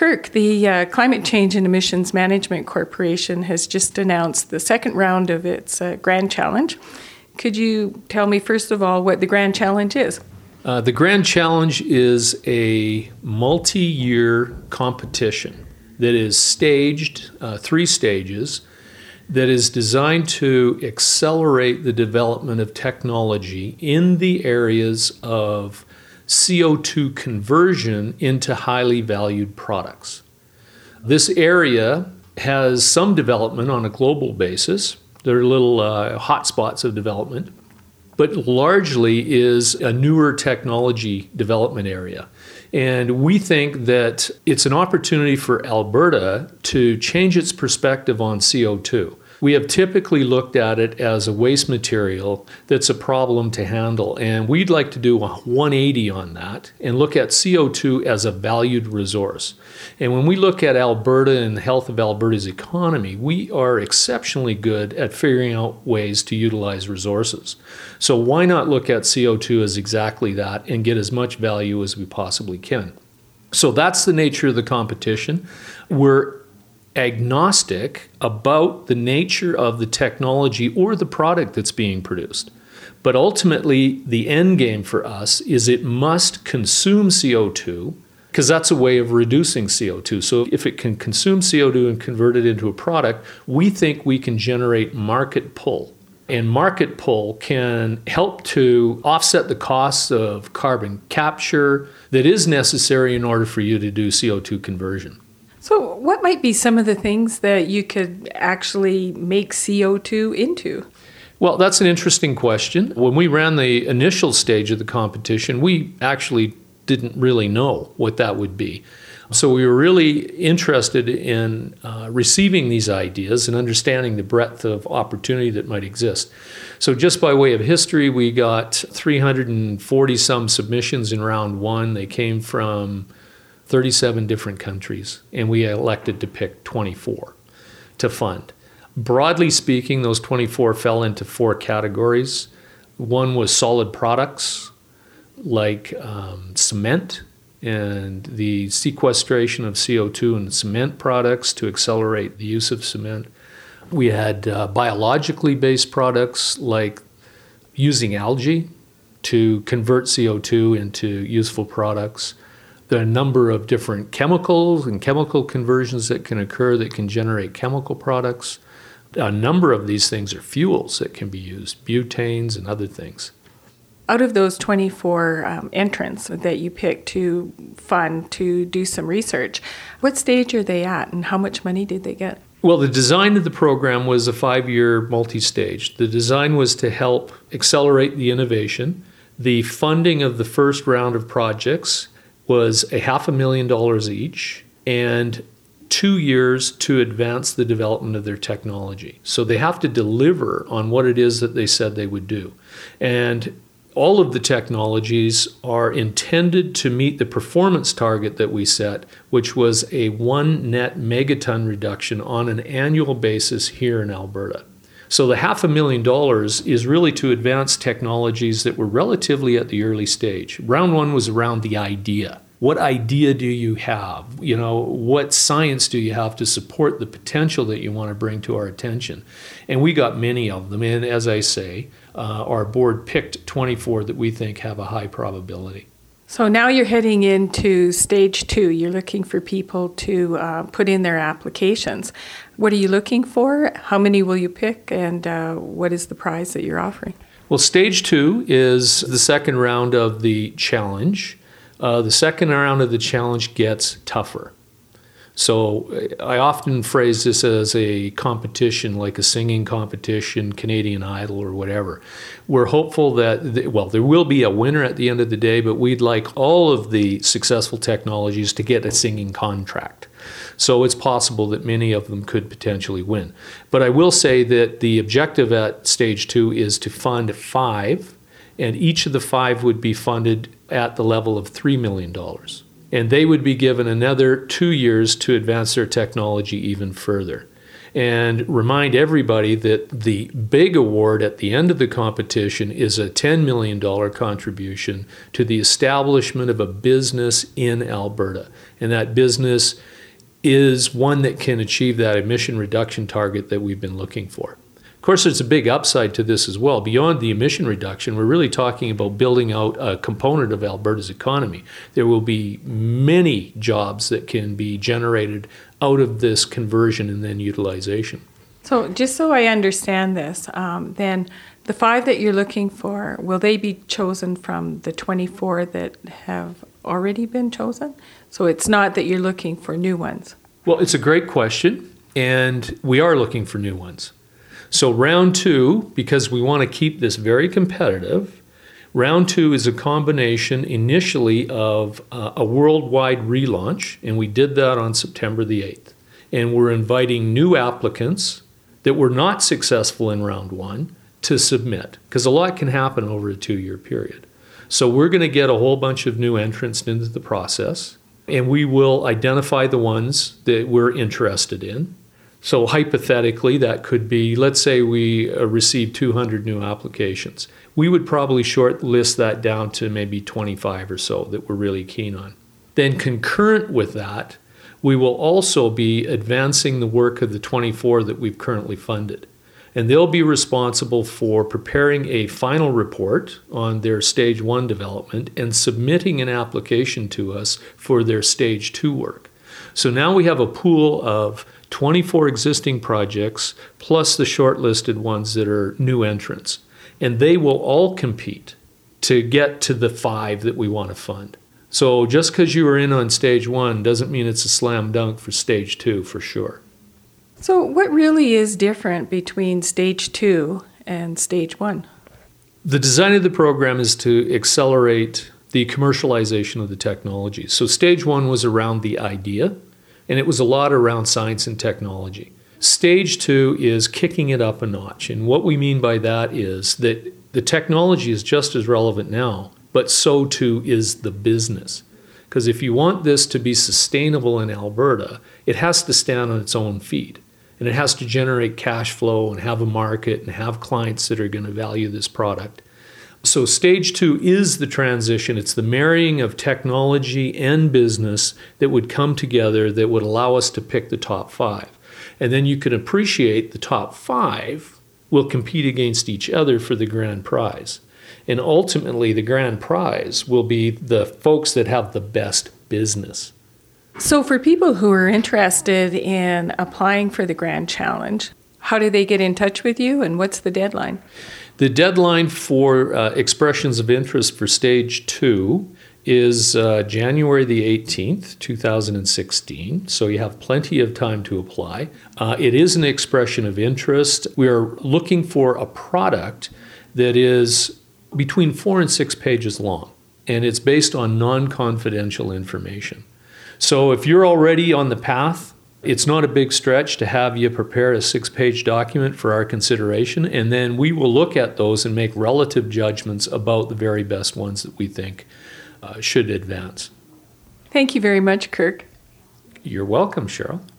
Kirk, the Climate Change and Emissions Management Corporation has just announced the second round of its Grand Challenge. Could you tell me, first of all, what the Grand Challenge is? The Grand Challenge is a multi-year competition that is staged, 3 stages, that is designed to accelerate the development of technology in the areas of CO2 conversion into highly valued products. This area has some development on a global basis. There are little hotspots of development, but largely is a newer technology development area. And we think that it's an opportunity for Alberta to change its perspective on CO2. We have typically looked at it as a waste material that's a problem to handle, and we'd like to do a 180 on that and look at CO2 as a valued resource. And when we look at Alberta and the health of Alberta's economy, we are exceptionally good at figuring out ways to utilize resources. So why not look at CO2 as exactly that and get as much value as we possibly can? So that's the nature of the competition. We're agnostic about the nature of the technology or the product that's being produced. But ultimately, the end game for us is it must consume CO2, because that's a way of reducing CO2. So if it can consume CO2 and convert it into a product, we think we can generate market pull. And market pull can help to offset the costs of carbon capture that is necessary in order for you to do CO2 conversion. So what might be some of the things that you could actually make CO2 into? Well, that's an interesting question. When we ran the initial stage of the competition, we actually didn't really know what that would be. So we were really interested in receiving these ideas and understanding the breadth of opportunity that might exist. So just by way of history, we got 340 some submissions in round 1. They came from 37 different countries, and we elected to pick 24 to fund. Broadly speaking, those 24 fell into 4 categories. One was solid products like cement and the sequestration of CO2 in cement products to accelerate the use of cement. We had biologically based products like using algae to convert CO2 into useful products. There are a number of different chemicals and chemical conversions that can occur that can generate chemical products. A number of these things are fuels that can be used, butanes and other things. Out of those 24 entrants that you picked to fund to do some research, what stage are they at and how much money did they get? Well, the design of the program was a 5-year multi-stage. The design was to help accelerate the innovation. The funding of the first round of projects was $500,000 each and 2 years to advance the development of their technology. So they have to deliver on what it is that they said they would do. And all of the technologies are intended to meet the performance target that we set, which was a 1 net megaton reduction on an annual basis here in Alberta. So the $500,000 is really to advance technologies that were relatively at the early stage. Round 1 was around the idea. What idea do you have? What science do you have to support the potential that you want to bring to our attention? And we got many of them. And as I say, our board picked 24 that we think have a high probability. So now you're heading into stage 2. You're looking for people to put in their applications. What are you looking for? How many will you pick? And what is the prize that you're offering? Well, stage 2 is the second round of the challenge. The second round of the challenge gets tougher. So I often phrase this as a competition, like a singing competition, Canadian Idol or whatever. We're hopeful that, there will be a winner at the end of the day, but we'd like all of the successful technologies to get a singing contract. So it's possible that many of them could potentially win. But I will say that the objective at stage 2 is to fund 5, and each of the 5 would be funded at the level of $3 million. And they would be given another 2 years to advance their technology even further. and remind everybody that the big award at the end of the competition is a $10 million contribution to the establishment of a business in Alberta. And that business is one that can achieve that emission reduction target that we've been looking for. Of course, there's a big upside to this as well. Beyond the emission reduction, we're really talking about building out a component of Alberta's economy. There will be many jobs that can be generated out of this conversion and then utilization. So just so I understand this, then the 5 that you're looking for, will they be chosen from the 24 that have already been chosen? So it's not that you're looking for new ones. Well, it's a great question, and we are looking for new ones. So round 2, because we want to keep this very competitive, round 2 is a combination initially of a worldwide relaunch, and we did that on September the 8th. And we're inviting new applicants that were not successful in round 1 to submit, because a lot can happen over a 2-year period. So we're going to get a whole bunch of new entrants into the process, and we will identify the ones that we're interested in. So hypothetically, that could be, let's say we receive 200 new applications. We would probably shortlist that down to maybe 25 or so that we're really keen on. Then concurrent with that, we will also be advancing the work of the 24 that we've currently funded. And they'll be responsible for preparing a final report on their Stage 1 development and submitting an application to us for their Stage 2 work. So now we have a pool of 24 existing projects plus the shortlisted ones that are new entrants. And they will all compete to get to the 5 that we want to fund. So just because you were in on Stage 1 doesn't mean it's a slam dunk for Stage 2 for sure. So what really is different between Stage 2 and Stage 1? The design of the program is to accelerate the commercialization of the technology. So Stage 1 was around the idea, and it was a lot around science and technology. Stage 2 is kicking it up a notch, and what we mean by that is that the technology is just as relevant now, but so too is the business. Because if you want this to be sustainable in Alberta, it has to stand on its own feet. And it has to generate cash flow and have a market and have clients that are going to value this product. So Stage 2 is the transition. It's the marrying of technology and business that would come together that would allow us to pick the top 5. And then you can appreciate the top 5 will compete against each other for the grand prize. And ultimately, the grand prize will be the folks that have the best business. So for people who are interested in applying for the Grand Challenge, how do they get in touch with you, and what's the deadline? The deadline for expressions of interest for Stage 2 is January the 18th, 2016, so you have plenty of time to apply. It is an expression of interest. We are looking for a product that is between 4 and 6 pages long, and it's based on non-confidential information. So if you're already on the path, it's not a big stretch to have you prepare a 6-page document for our consideration, and then we will look at those and make relative judgments about the very best ones that we think should advance. Thank you very much, Kirk. You're welcome, Cheryl.